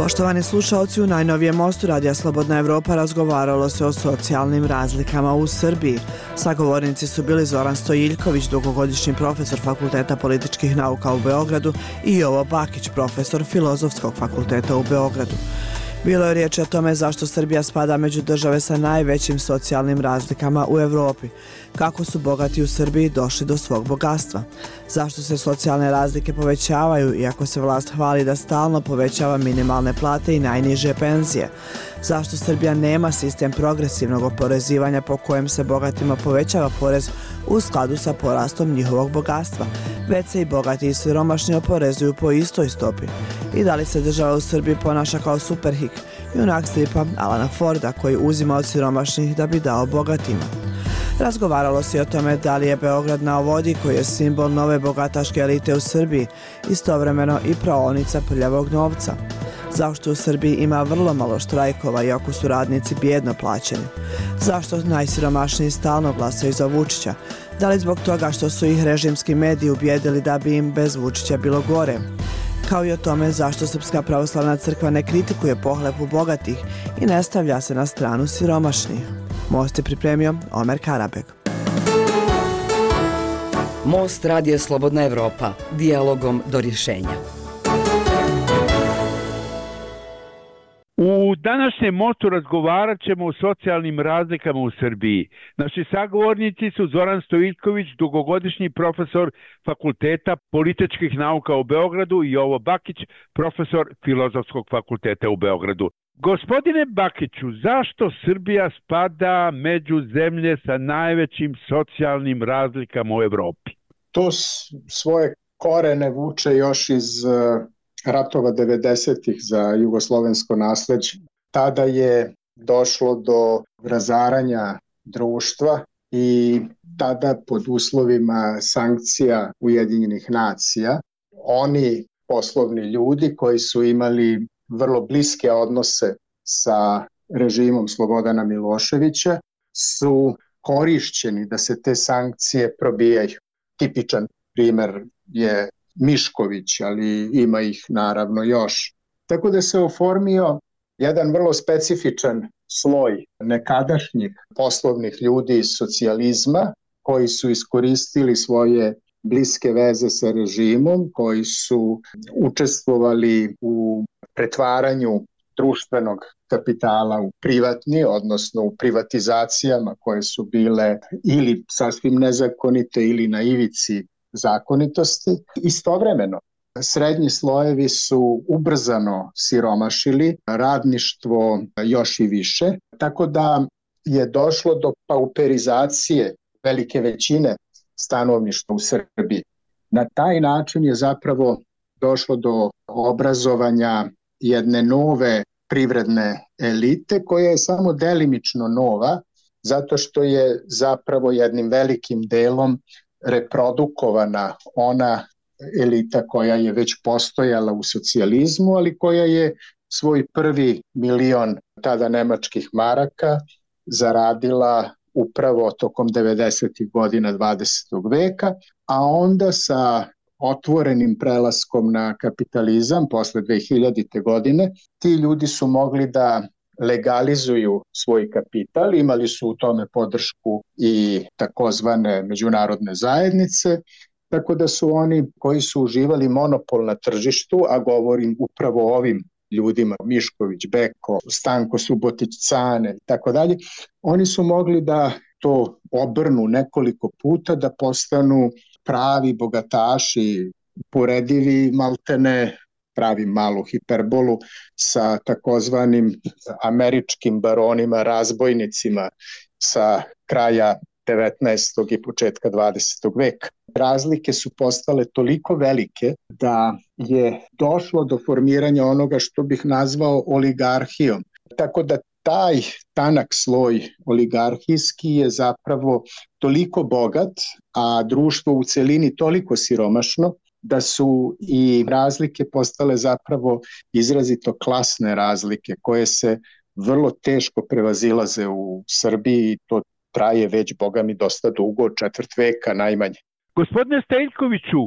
Poštovani slušalci, u najnovijem mostu Radija Slobodna Evropa razgovaralo se o socijalnim razlikama u Srbiji. Sagovornici su bili Zoran Stojiljković, dugogodišnji profesor Fakulteta političkih nauka u Beogradu, i Jovo Bakić, profesor Filozofskog fakulteta u Beogradu. Bilo je riječi o tome zašto Srbija spada među države sa najvećim socijalnim razlikama u Evropi, kako su bogati u Srbiji došli do svog bogatstva, zašto se socijalne razlike povećavaju iako se vlast hvali da stalno povećava minimalne plate i najniže penzije, zašto Srbija nema sistem progresivnog oporezivanja po kojem se bogatima povećava porez u skladu sa porastom njihovog bogatstva, već se i bogati i siromašni oporezuju po istoj stopi, i da li se država u Srbiji ponaša kao Superhik, junak stripa Alana Forda koji uzima od siromašnih da bi dao bogatima. Razgovaralo se i o tome da li je Beograd na vodi, koji je simbol nove bogataške elite u Srbiji, istovremeno i praonica prljavog novca. Zašto u Srbiji ima vrlo malo štrajkova iako su radnici bijedno plaćeni? Zašto najsiromašniji stalno glasaju za Vučića? Da li zbog toga što su ih režimski mediji ubijedili da bi im bez Vučića bilo gore? Kao i o tome zašto Srpska pravoslavna crkva ne kritikuje pohlepu bogatih i ne stavlja se na stranu siromašnih. Most je pripremio Omer Karabeg. Most Radija Slobodna Evropa, dijalogom do rješenja. U današnjem mostu razgovarat ćemo o socijalnim razlikama u Srbiji. Naši sagovornici su Zoran Stojiljković, dugogodišnji profesor Fakulteta političkih nauka u Beogradu, i Jovo Bakić, profesor Filozofskog fakulteta u Beogradu. Gospodine Bakiću, zašto Srbija spada među zemlje sa najvećim socijalnim razlikama u Evropi? To svoje korene vuče još iz ratova 90-ih za jugoslovensko nasleđe. Tada je došlo do razaranja društva i tada pod uslovima sankcija Ujedinjenih nacija oni poslovni ljudi koji su imali vrlo bliske odnose sa režimom Slobodana Miloševića su korišćeni da se te sankcije probijaju. Tipičan primer je Mišković, ali ima ih naravno još. Tako da se oformio jedan vrlo specifičan sloj nekadašnjih poslovnih ljudi iz socijalizma koji su iskoristili svoje bliske veze sa režimom, koji su učestvovali u pretvaranju društvenog kapitala u privatni, odnosno u privatizacijama koje su bile ili sasvim nezakonite ili na ivici zakonitosti. Istovremeno, srednji slojevi su ubrzano siromašili, radništvo još i više, tako da je došlo do pauperizacije velike većine stanovništva u Srbiji. Na taj način je zapravo došlo do obrazovanja jedne nove privredne elite koja je samo delimično nova, zato što je zapravo jednim velikim delom reprodukovana ona elita koja je već postojala u socijalizmu, ali koja je svoj prvi milion tada nemačkih maraka zaradila upravo tokom 90. godina 20. veka, a onda sa otvorenim prelaskom na kapitalizam posle 2000. godine ti ljudi su mogli da legalizuju svoj kapital, imali su u tome podršku i takozvane međunarodne zajednice, tako da su oni koji su uživali monopol na tržištu, a govorim upravo o ovim ljudima, Mišković, Beko, Stanko Subotić, Cane i tako dalje, oni su mogli da to obrnu nekoliko puta, da postanu pravi bogataši, poredivi maltene, pravim malu hiperbolu, sa takozvanim američkim baronima, razbojnicima sa kraja 19. i početka 20. veka. Razlike su postale toliko velike da je došlo do formiranja onoga što bih nazvao oligarhijom. Tako da taj tanak sloj oligarhijski je zapravo toliko bogat, a društvo u celini toliko siromašno, da su i razlike postale zapravo izrazito klasne razlike koje se vrlo teško prevazilaze u Srbiji i to traje već, boga mi, dosta dugo, četvrt veka najmanje. Gospodine Stojiljkoviću,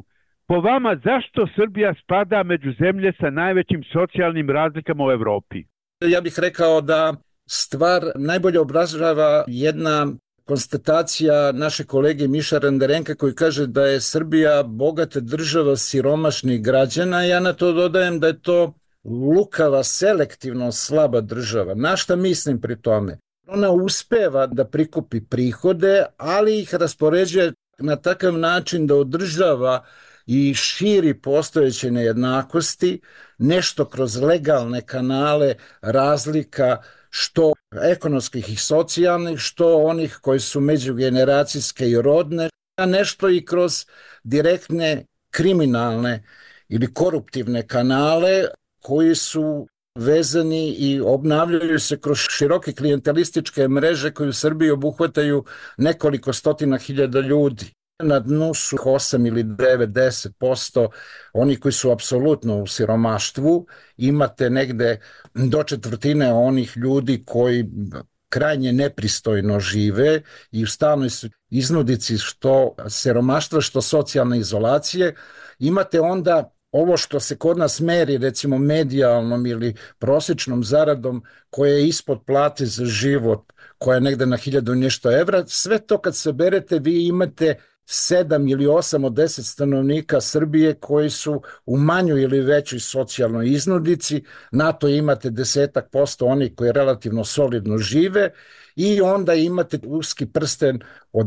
Po vama, zašto Srbija spada među zemlje sa najvećim socijalnim razlikama u Evropi? Ja bih rekao da stvar najbolje obražava jedna konstatacija naše kolege Miša Renderenka koji kaže da je Srbija bogata država siromašnih građana. Ja na to dodajem da je to lukava, selektivno slaba država. Na šta mislim pri tome? Ona uspeva da prikupi prihode, ali ih raspoređuje na takav način da održava i širi postojeće nejednakosti, nešto kroz legalne kanale razlika, što ekonomskih i socijalnih, što onih koji su međugeneracijske i rodne, a nešto i kroz direktne kriminalne ili koruptivne kanale koji su vezani i obnavljaju se kroz široke klijentelističke mreže koje u Srbiji obuhvataju nekoliko stotina hiljada ljudi. Na dnu su 8 ili 9, 10% oni koji su apsolutno u siromaštvu. Imate negde do četvrtine onih ljudi koji krajnje nepristojno žive i u stalnoj su iznudici što siromaštva, što socijalne izolacije. Imate onda ovo što se kod nas meri, recimo medijalnom ili prosječnom zaradom koja je ispod plate za život, koja je negde na 1000 i nešto evra, sve to kad se berete vi imate 7 ili 8 od 10 stanovnika Srbije koji su u manjoj ili većoj socijalnoj iznudici, na to imate 10% onih koji relativno solidno žive i onda imate uski prsten od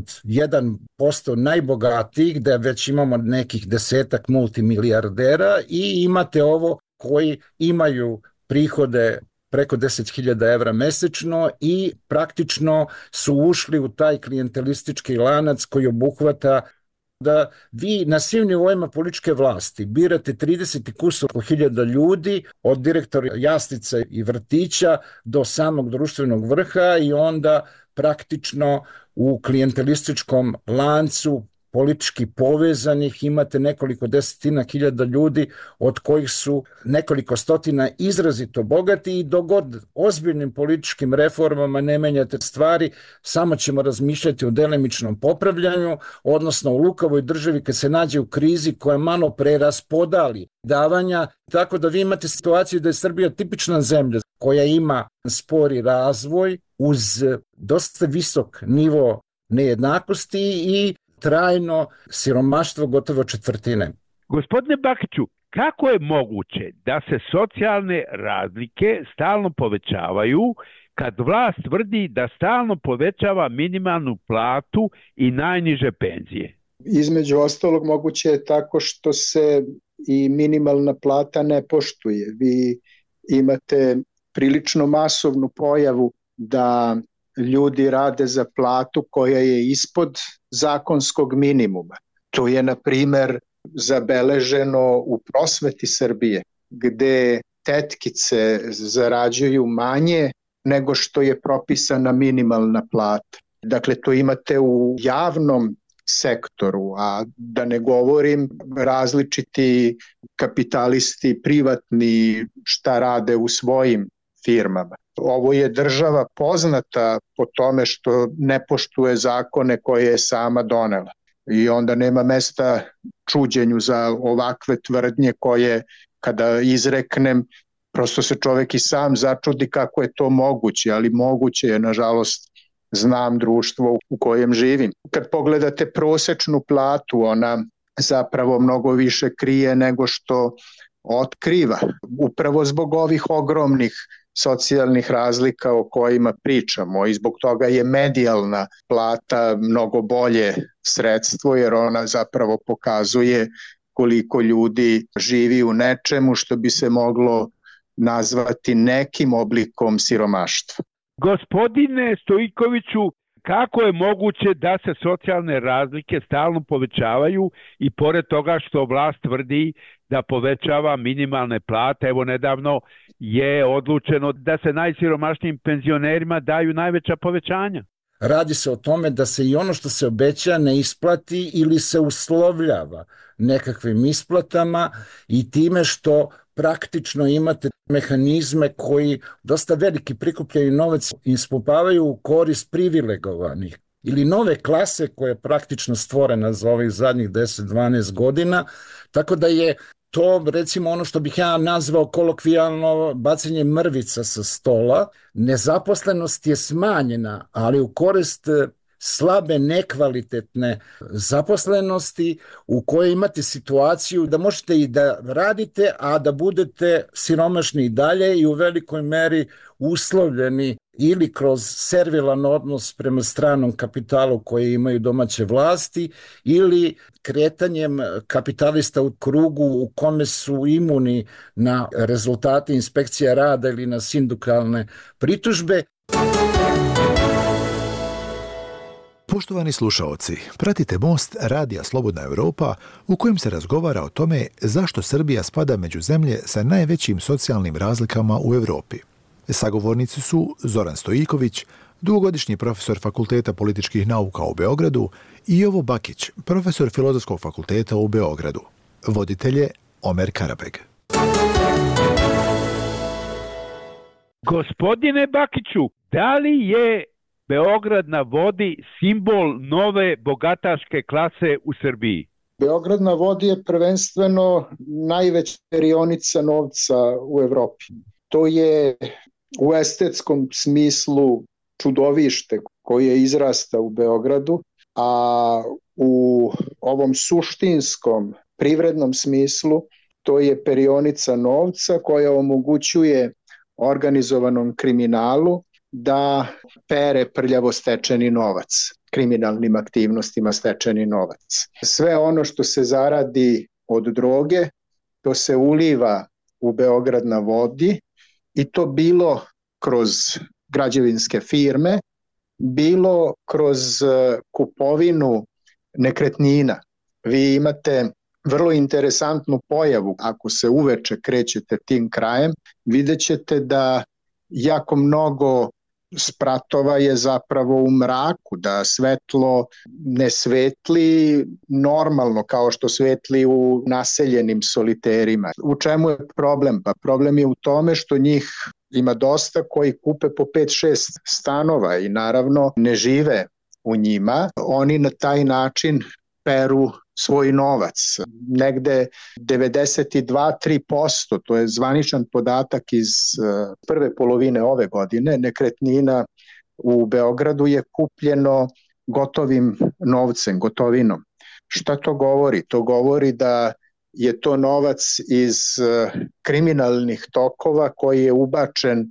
1% najbogatijih, gde već imamo nekih 10 multimilijardera i imate ovo koji imaju prihode preko 10.000 evra mesečno i praktično su ušli u taj klijentelistički lanac koji obuhvata da vi na svim nivoima političke vlasti birate 30 kusur hiljada ljudi, od direktora jaslica i vrtića do samog društvenog vrha i onda praktično u klijentelističkom lancu politički povezanih imate nekoliko desetina hiljada ljudi od kojih su nekoliko stotina izrazito bogati i dok god ozbiljnim političkim reformama ne menjate stvari, samo ćemo razmišljati o delimičnom popravljanju, odnosno u lukavoj državi kad se nađe u krizi koja malo preraspodali davanja, tako da vi imate situaciju da je Srbija tipična zemlja koja ima spori razvoj uz dosta visok nivo nejednakosti i trajno siromaštvo gotovo četvrtine. Gospodine Bakiću, kako je moguće da se socijalne razlike stalno povećavaju kad vlast tvrdi da stalno povećava minimalnu platu i najniže penzije? Između ostalog moguće je tako što se i minimalna plata ne poštuje. Vi imate prilično masovnu pojavu da ljudi rade za platu koja je ispod zakonskog minimuma. To je, na primer, zabeleženo u prosveti Srbije, gde tetkice zarađuju manje nego što je propisana minimalna plata. Dakle, to imate u javnom sektoru, a da ne govorim različiti kapitalisti, privatni, šta rade u svojim firmama. Ovo je država poznata po tome što ne poštuje zakone koje je sama donela. I onda nema mesta čuđenju za ovakve tvrdnje koje, kada izreknem, prosto se čovek i sam začudi kako je to moguće, ali moguće je, nažalost, znam društvo u kojem živim. Kad pogledate prosečnu platu, ona zapravo mnogo više krije nego što otkriva. Upravo zbog ovih ogromnih socijalnih razlika o kojima pričamo i zbog toga je medijalna plata mnogo bolje sredstvo jer ona zapravo pokazuje koliko ljudi živi u nečemu što bi se moglo nazvati nekim oblikom siromaštva. Gospodine Stojkoviću, kako je moguće da se socijalne razlike stalno povećavaju i pored toga što vlast tvrdi da povećava minimalne plate? Evo nedavno je odlučeno da se najsiromašnijim penzionerima daju najveća povećanja. Radi se o tome da se i ono što se obeća ne isplati ili se uslovljava nekakvim isplatama i time što praktično imate mehanizme koji dosta veliki prikupljaju novac ispumpavaju u korist privilegovanih. ili nove klase koja je praktično stvorena za ovih zadnjih 10-12 godina, tako da je to recimo ono što bih ja nazvao kolokvijalno bacanje mrvica sa stola. Nezaposlenost je smanjena, ali u korist slabe, nekvalitetne zaposlenosti u kojoj imate situaciju da možete i da radite, a da budete siromašni i dalje i u velikoj meri uslovljeni ili kroz servilan odnos prema stranom kapitalu koje imaju domaće vlasti ili kretanjem kapitalista u krugu u kome su imuni na rezultate inspekcija rada ili na sindikalne pritužbe. Poštovani slušaoci, pratite Most Radija Slobodna Evropa u kojem se razgovara o tome zašto Srbija spada među zemlje sa najvećim socijalnim razlikama u Evropi. Sagovornici su Zoran Stojiljković, dugogodišnji profesor Fakulteta političkih nauka u Beogradu i Jovo Bakić, profesor Filozofskog fakulteta u Beogradu. Voditelj je Omer Karabeg. Gospodine Bakiću, da li je Beograd na vodi simbol nove bogataške klase u Srbiji? Beograd na vodi je prvenstveno najveća perionica novca u Evropi. To je u estetskom smislu čudovište koje izrasta u Beogradu, a u ovom suštinskom privrednom smislu to je perionica novca koja omogućuje organizovanom kriminalu da pere prljavo stečeni novac, kriminalnim aktivnostima stečeni novac. Sve ono što se zaradi od droge, to se uliva u Beograd na vodi i to bilo kroz građevinske firme, bilo kroz kupovinu nekretnina. Vi imate vrlo interesantnu pojavu, ako se uveče krećete tim krajem, vidjet ćete da jako mnogo spratova je zapravo u mraku, da svetlo ne svetli normalno kao što svetli u naseljenim soliterima. U čemu je problem? Pa problem je u tome što njih ima dosta koji kupe po 5-6 stanova i naravno ne žive u njima. Oni na taj način peru svoj novac. Negde 92-3%, to je zvaničan podatak iz prve polovine ove godine, nekretnina u Beogradu je kupljeno gotovim novcem, gotovinom. Šta to govori? To govori da je to novac iz kriminalnih tokova koji je ubačen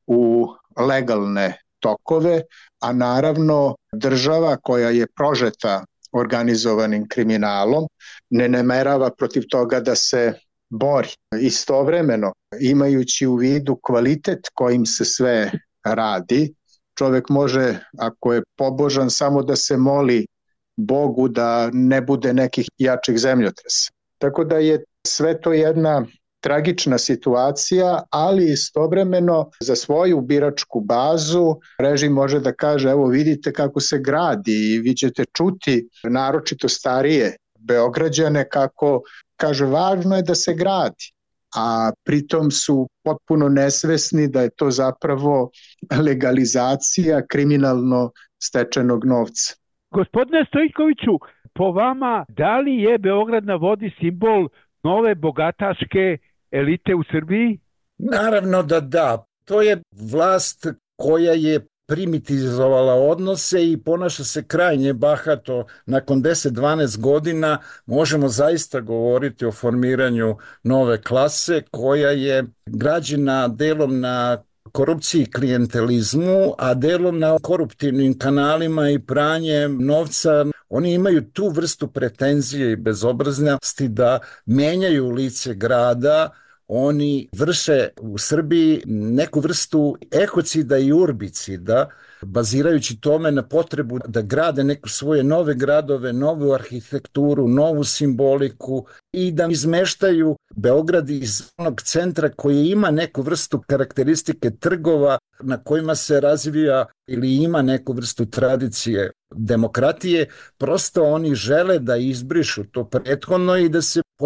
u legalne tokove, a naravno država koja je prožeta organizovanim kriminalom ne namerava protiv toga da se bori. Istovremeno, imajući u vidu kvalitet kojim se sve radi, čovjek može, ako je pobožan, samo da se moli Bogu da ne bude nekih jačih zemljotresa. Tako da je sve to jedna tragična situacija, ali istovremeno za svoju biračku bazu režim može da kaže evo vidite kako se gradi i vi ćete čuti naročito starije Beograđane kako kaže važno je da se gradi, a pritom su potpuno nesvesni da je to zapravo legalizacija kriminalno stečenog novca. Gospodine Stojiljkoviću, po vama, da li je Beograd na vodi simbol nove bogataške elite u Srbiji? Naravno da da. To je vlast koja je primitizovala odnose i ponaša se krajnje bahato. Nakon 10-12 godina možemo zaista govoriti o formiranju nove klase koja je građena delom na korupciji i klijentelizmu, a delom na koruptivnim kanalima i pranjem novca. Oni imaju tu vrstu pretenzije i bezobraznosti da menjaju lice grada. Oni vrše u Srbiji neku vrstu ekocida i urbicida, bazirajući tome na potrebu da grade neku svoje nove gradove, novu arhitekturu, novu simboliku i da izmeštaju Beograd iz onog centra koji ima neku vrstu karakteristike trgova na kojima se razvija ili ima neku vrstu tradicije demokratije. Prosto oni žele da izbrišu to prethodno i da se pojave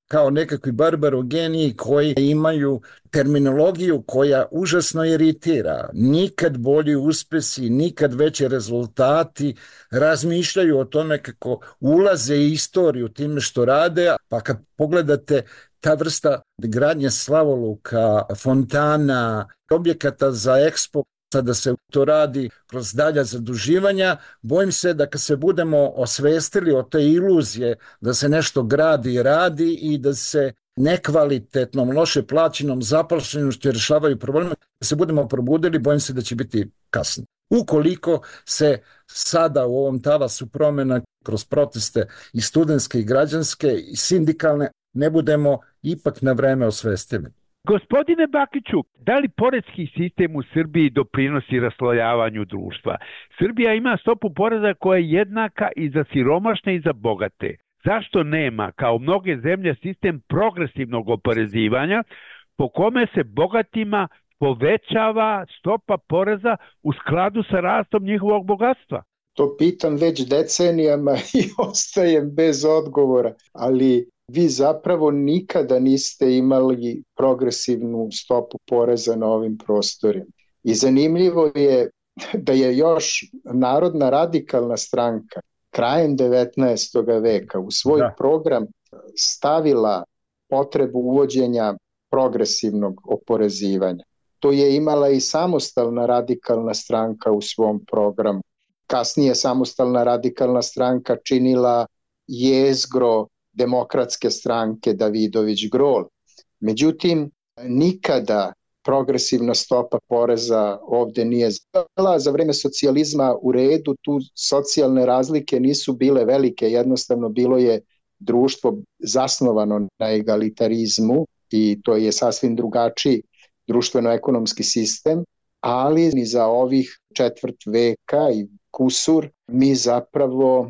kao nekakvi barbarogeniji koji imaju terminologiju koja užasno iritira. Nikad bolji uspesi, nikad veći rezultati, razmišljaju o tome kako ulaze istoriju time što rade, pa kad pogledate ta vrsta gradnje slavoluka, fontana, objekata za Expo, da se to radi kroz dalja zaduživanja, bojim se da kad se budemo osvestili od te iluzije da se nešto gradi i radi i da se nekvalitetnom, loše plaćenom zaposlenošću rješavaju probleme, da se budemo probudili, bojim se da će biti kasno. Ukoliko se sada u ovom talasu promjena kroz proteste i studentske i građanske i sindikalne ne budemo ipak na vreme osvestili. Gospodine Bakiću, da li poreski sistem u Srbiji doprinosi raslojavanju društva? Srbija ima stopu poreza koja je jednaka i za siromašne i za bogate. Zašto nema, kao mnoge zemlje, sistem progresivnog oporezivanja po kome se bogatima povećava stopa poreza u skladu sa rastom njihovog bogatstva? To pitam već decenijama i ostajem bez odgovora, ali vi zapravo nikada niste imali progresivnu stopu poreza na ovim prostorima. I zanimljivo je da je još Narodna radikalna stranka krajem 19. veka u svoj program stavila potrebu uvođenja progresivnog oporezivanja. To je imala i Samostalna radikalna stranka u svom programu. Kasnije Samostalna radikalna stranka činila jezgro Demokratske stranke Davidović Grol. Međutim, nikada progresivna stopa poreza ovde nije bila. Za vreme socijalizma u redu, tu socijalne razlike nisu bile velike, jednostavno bilo je društvo zasnovano na egalitarizmu i to je sasvim drugačiji društveno-ekonomski sistem, ali ni za ovih četvrt veka i kusur mi zapravo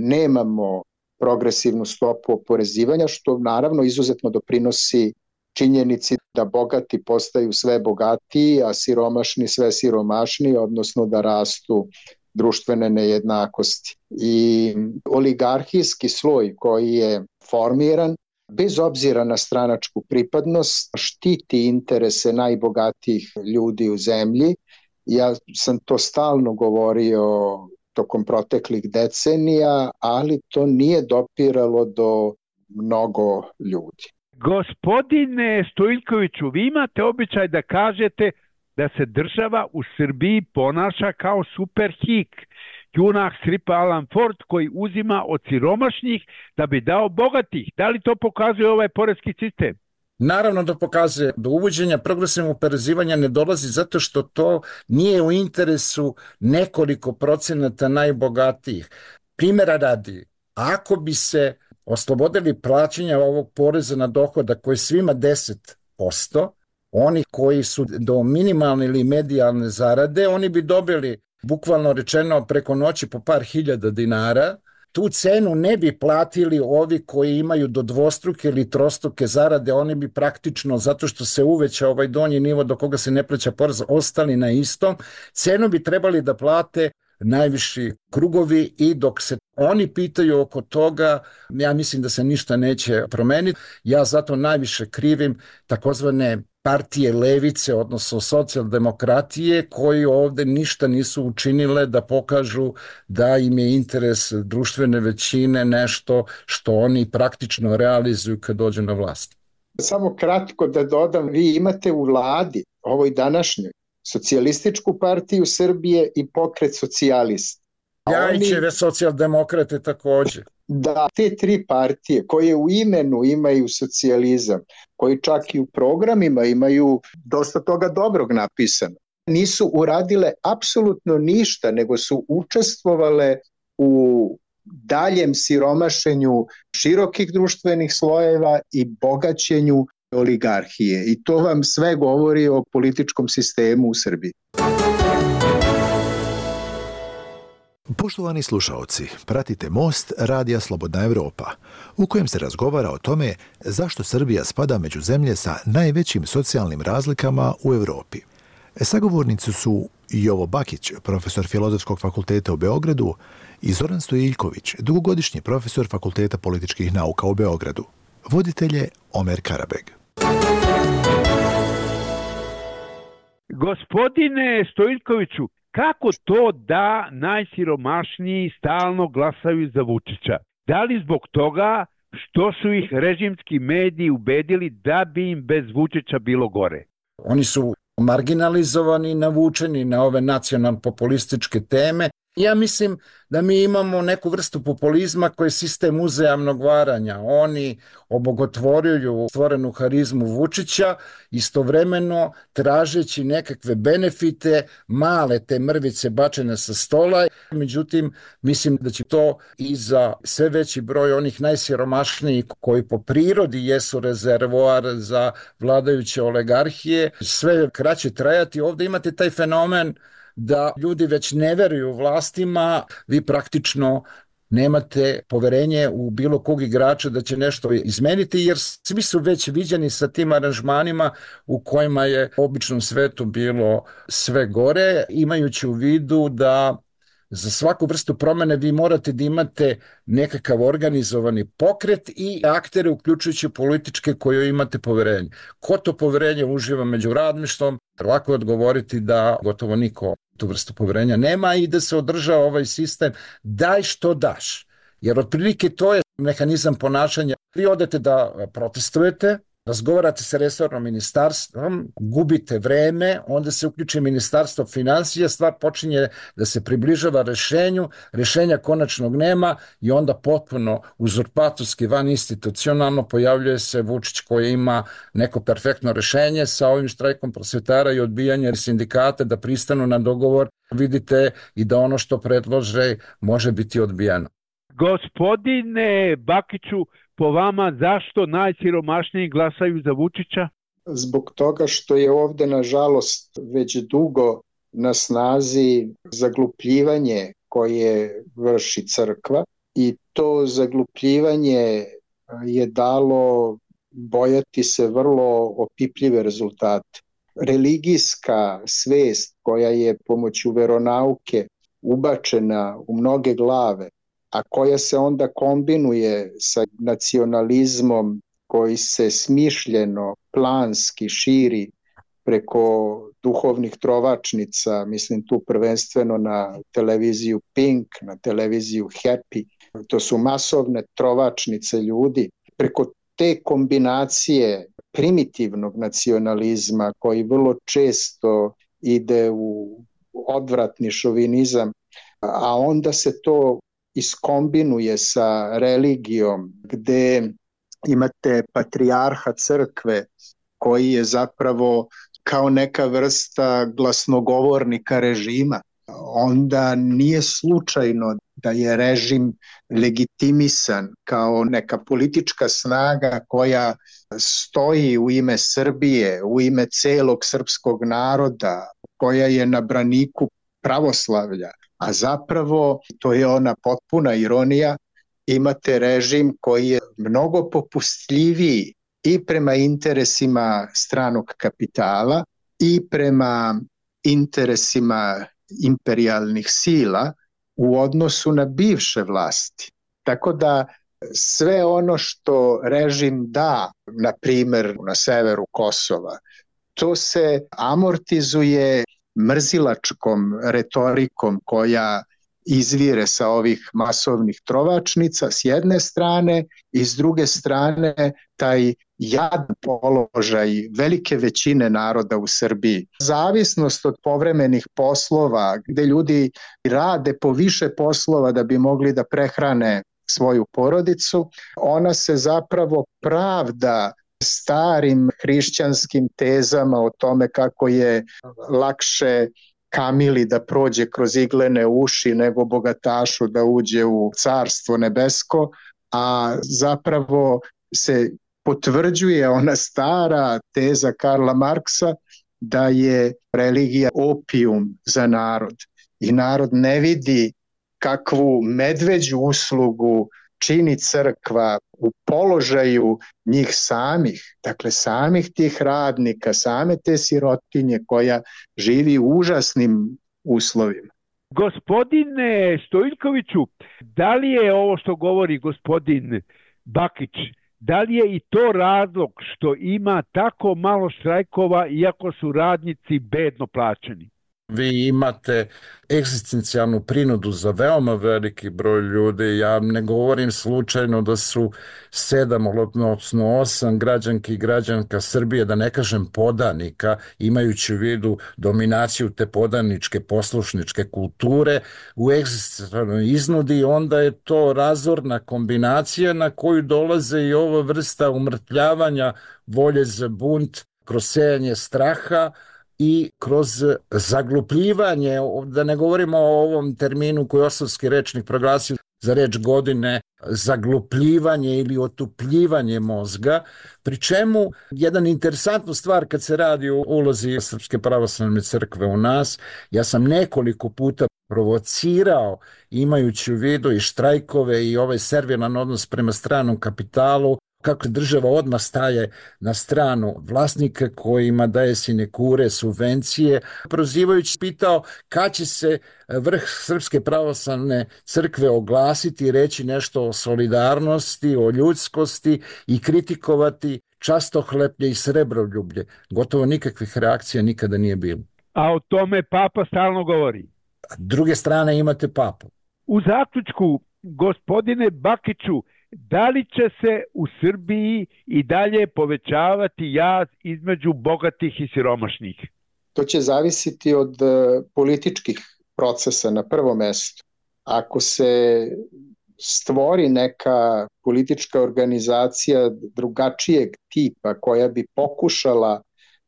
nemamo progresivnu stopu oporezivanja, što naravno izuzetno doprinosi činjenici da bogati postaju sve bogatiji, a siromašni sve siromašniji, odnosno da rastu društvene nejednakosti. I oligarhijski sloj koji je formiran, bez obzira na stranačku pripadnost, štiti interese najbogatijih ljudi u zemlji. Ja sam to stalno govorio tokom proteklih decenija, ali to nije dopiralo do mnogo ljudi. Gospodine Stojiljkoviću, vi imate običaj da kažete da se država u Srbiji ponaša kao superhik, junak stripa Alan Ford koji uzima od siromašnih da bi dao bogatih. Da li to pokazuje ovaj poreski sistem? Naravno da pokazuje. Do uvođenja progresivnog oporezivanja ne dolazi zato što to nije u interesu nekoliko procenata najbogatijih. Primjera radi, ako bi se oslobodili plaćanja ovog poreza na dohodak koji je svima 10%, oni koji su do minimalne ili medijalne zarade, oni bi dobili, bukvalno rečeno, preko noći po par hiljada dinara. Tu cenu ne bi platili ovi koji imaju do dvostruke ili trostruke zarade, oni bi praktično, zato što se uveća ovaj donji nivo do koga se ne plaća porez, ostali na istom. Cenu bi trebali da plate najviši krugovi i dok se oni pitaju oko toga, ja mislim da se ništa neće promeniti. Ja zato najviše krivim takozvane partije levice, odnosno socijaldemokratije, koji ovde ništa nisu učinile da pokažu da im je interes društvene većine nešto što oni praktično realizuju kad dođu na vlast. Samo kratko da dodam, vi imate u vladi, ovoj današnjoj, Socijalističku partiju Srbije i Pokret socijalista. Ljajićeve socijaldemokrate takođe. Da, te tri partije koje u imenu imaju socijalizam, koji čak i u programima imaju dosta toga dobrog napisano, nisu uradile apsolutno ništa, nego su učestvovale u daljem siromašenju širokih društvenih slojeva i bogaćenju oligarhije. I to vam sve govori o političkom sistemu u Srbiji. Poštovani slušaoci, pratite Most Radija Slobodna Evropa, u kojem se razgovara o tome zašto Srbija spada među zemlje sa najvećim socijalnim razlikama u Evropi. Sagovornici su Jovo Bakić, profesor Filozofskog fakulteta u Beogradu, i Zoran Stojiljković, dugogodišnji profesor Fakulteta političkih nauka u Beogradu. voditelj je Omer Karabeg. Gospodine Stojiljkoviću, kako to da najsiromašniji stalno glasaju za Vučića? Da li zbog toga što su ih režimski mediji ubedili da bi im bez Vučića bilo gore? Oni su marginalizovani, navučeni na ove nacionalno-populističke teme. Ja mislim da mi imamo neku vrstu populizma koji je sistem uzajamnog varanja. Oni obogotvoruju stvorenu harizmu Vučića, istovremeno tražeći nekakve benefite, male te mrvice bačene sa stola. Međutim, mislim da će to i za sve veći broj onih najsiromašnijih koji po prirodi jesu rezervoar za vladajuće oligarhije, sve kraće trajati. Ovdje imate taj fenomen da ljudi već ne veruju vlastima, vi praktično nemate poverenje u bilo kog igrača da će nešto izmeniti, jer svi su već viđeni sa tim aranžmanima u kojima je u običnom svetu bilo sve gore, imajući u vidu da za svaku vrstu promene vi morate da imate nekakav organizovani pokret i aktere, uključujući političke koje imate poverenje. Ko to poverenje uživa među radništvom? Lako je odgovoriti da gotovo niko tu vrstu poverenja nema i da se održava ovaj sistem daj što daš. Jer otprilike to je mehanizam ponašanja. Vi odete da protestujete, razgovarate sa resornom ministarstvom, gubite vreme, onda se uključi ministarstvo finansija, stvar počinje da se približava rešenju, rešenja konačnog nema i onda potpuno uzurpatorski, van institucionalno pojavljuje se Vučić koji ima neko perfektno rešenje sa ovim štrajkom prosvetara i odbijanje sindikata da pristanu na dogovor. Vidite i da ono što predlože može biti odbijeno. Gospodine Bakiću, po vama zašto najsiromašniji glasaju za Vučića? Zbog toga što je ovde, nažalost, već dugo na snazi zaglupljivanje koje vrši crkva i to zaglupljivanje je dalo bojati se vrlo opipljive rezultate. Religijska svest koja je pomoću veronauke ubačena u mnoge glave, a koja se onda kombinuje sa nacionalizmom koji se smišljeno, planski širi preko duhovnih trovačnica, mislim tu prvenstveno na televiziju Pink, na televiziju Happy, to su masovne trovačnice ljudi. Preko te kombinacije primitivnog nacionalizma koji vrlo često ide u odvratni šovinizam, a onda se to iskombinuje sa religijom gde imate patrijarha crkve koji je zapravo kao neka vrsta glasnogovornika režima. Onda nije slučajno da je režim legitimisan kao neka politička snaga koja stoji u ime Srbije, u ime celog srpskog naroda, koja je na braniku pravoslavlja. A zapravo, to je ona potpuna ironija, imate režim koji je mnogo popustljiviji i prema interesima stranog kapitala i prema interesima imperijalnih sila u odnosu na bivše vlasti. Tako da sve ono što režim da, na primer na severu Kosova, to se amortizuje mrzilačkom retorikom koja izvire sa ovih masovnih trovačnica s jedne strane i s druge strane taj jadan položaj velike većine naroda u Srbiji. Zavisnost od povremenih poslova gde ljudi rade po više poslova da bi mogli da prehrane svoju porodicu, ona se zapravo pravda starim hrišćanskim tezama o tome kako je lakše kamili da prođe kroz iglene uši nego bogatašu da uđe u carstvo nebesko, a zapravo se potvrđuje ona stara teza Karla Marksa da je religija opijum za narod i narod ne vidi kakvu medveđu uslugu čini crkva u položaju njih samih, dakle samih tih radnika, same te sirotinje koja živi u užasnim uslovima. Gospodine Stojiljkoviću, da li je ovo što govori gospodin Bakić, Da li je i to razlog što ima tako malo štrajkova iako su radnici bedno plaćeni? Vi imate egzistencijalnu prinudu za veoma veliki broj ljudi. Ja ne govorim slučajno da su 7, odnosno 8 građanki i građanka Srbije, da ne kažem podanika, imajući u vidu dominaciju te podaničke poslušničke kulture u egzistencijalnoj iznudi, onda je to razorna kombinacija na koju dolaze i ova vrsta umrtljavanja volje za bunt kroz sejanje straha i kroz zaglupljivanje, da ne govorimo o ovom terminu koji je Osavski rečnik proglasio za reč godine, zaglupljivanje ili otupljivanje mozga, pri čemu jedan interesantnu stvar kad se radi o ulozi Srpske pravoslavne crkve u nas, ja sam nekoliko puta provocirao, imajući u vidu i štrajkove i ovaj servilan odnos prema stranom kapitalu, kako država odmah staje na stranu vlasnika kojima daje sinekure, subvencije, prozivajući pitao kad će se vrh Srpske pravoslavne crkve oglasiti i reći nešto o solidarnosti, o ljudskosti i kritikovati častohleplje i srebroljublje. Gotovo nikakvih reakcija nikada nije bilo. A o tome Papa stalno govori. S druge strane imate Papu. U zaključku, gospodine Bakiću, da li će se u Srbiji i dalje povećavati jaz između bogatih i siromašnih? To će zavisiti od političkih procesa na prvom mestu. Ako se stvori neka politička organizacija drugačijeg tipa koja bi pokušala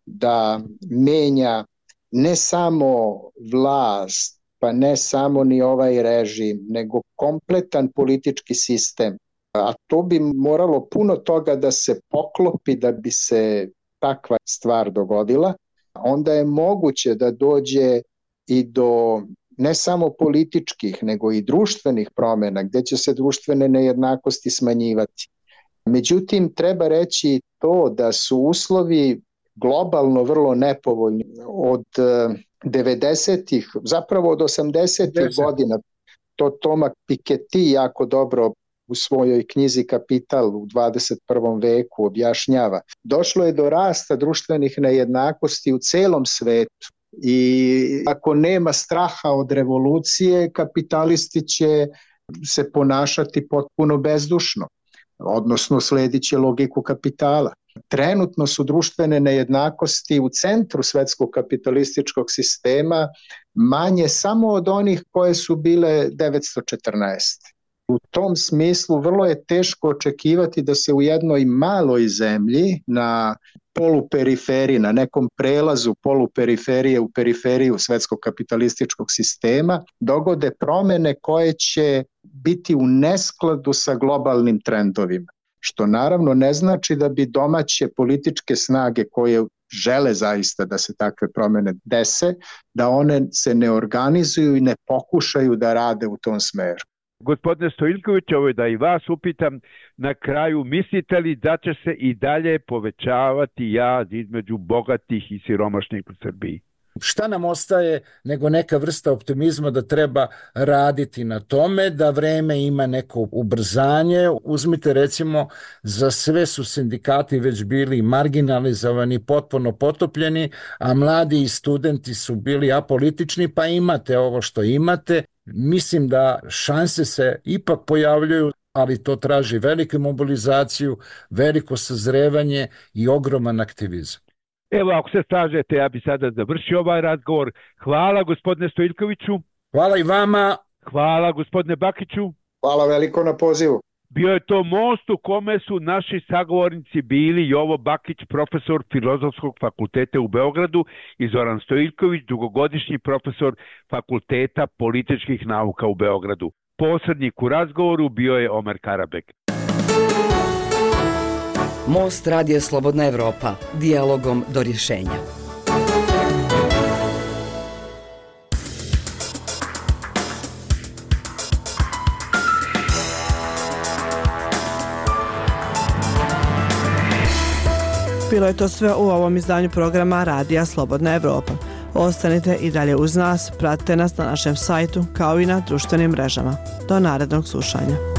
da menja ne samo vlast, pa ne samo ni ovaj režim, nego kompletan politički sistem, a to bi moralo puno toga da se poklopi da bi se takva stvar dogodila, onda je moguće da dođe i do ne samo političkih, nego i društvenih promjena, gdje će se društvene nejednakosti smanjivati. Međutim, treba reći to da su uslovi globalno vrlo nepovoljni od 90-ih, zapravo od 80-ih godina. To Thomas Piketty jako dobro u svojoj knjizi Kapital u 21. veku objašnjava. Došlo je do rasta društvenih nejednakosti u celom svetu i ako nema straha od revolucije, kapitalisti će se ponašati potpuno bezdušno, odnosno sledit će logiku kapitala. Trenutno su društvene nejednakosti u centru svetskog kapitalističkog sistema manje samo od onih koje su bile 914. U tom smislu vrlo je teško očekivati da se u jednoj maloj zemlji na poluperiferiji, na nekom prelazu poluperiferije u periferiju svetskog kapitalističkog sistema dogode promjene koje će biti u neskladu sa globalnim trendovima. Što naravno ne znači da bi domaće političke snage koje žele zaista da se takve promjene dese, da one se ne organizuju i ne pokušaju da rade u tom smeru. Gospodine Stojiljković, ovo je da i vas upitam na kraju, mislite li da će se i dalje povećavati jaz između bogatih i siromašnih u Srbiji? Šta nam ostaje nego neka vrsta optimizma da treba raditi na tome, da vreme ima neko ubrzanje. Uzmite recimo, za sve su sindikati već bili marginalizovani, potpuno potopljeni, a mladi i studenti su bili apolitični, pa imate ovo što imate. Mislim da šanse se ipak pojavljuju, ali to traži veliku mobilizaciju, veliko sazrevanje i ogroman aktivizam. Evo, ako se slažete, ja bi sada završio ovaj razgovor. Hvala gospodine Stojiljkoviću. Hvala i vama. Hvala gospodine Bakiću. Hvala veliko na pozivu. Bio je to most u kome su naši sagovornici bili Jovo Bakić, profesor Filozofskog fakulteta u Beogradu, i Zoran Stojiljković, dugogodišnji profesor Fakulteta političkih nauka u Beogradu. Posrednik u razgovoru bio je Omer Karabek. Most Radija Slobodna Evropa. Dijalogom do rješenja. Bilo je to sve u ovom izdanju programa Radija Slobodna Evropa. Ostanite i dalje uz nas, pratite nas na našem sajtu kao i na društvenim mrežama. Do narednog slušanja.